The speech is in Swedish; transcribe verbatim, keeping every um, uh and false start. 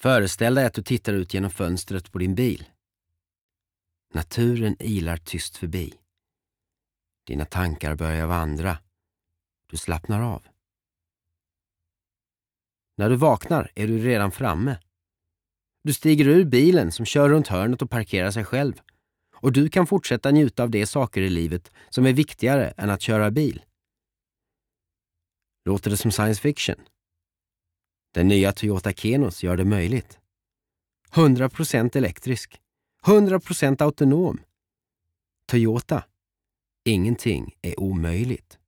Föreställ dig att du tittar ut genom fönstret på din bil. Naturen ilar tyst förbi. Dina tankar börjar vandra. Du slappnar av. När du vaknar är du redan framme. Du stiger ur bilen som kör runt hörnet och parkerar sig själv. Och du kan fortsätta njuta av de saker i livet som är viktigare än att köra bil. Låter det som science fiction? Den nya Toyota Kenos gör det möjligt. hundra procent elektrisk. hundra procent autonom. Toyota. Ingenting är omöjligt.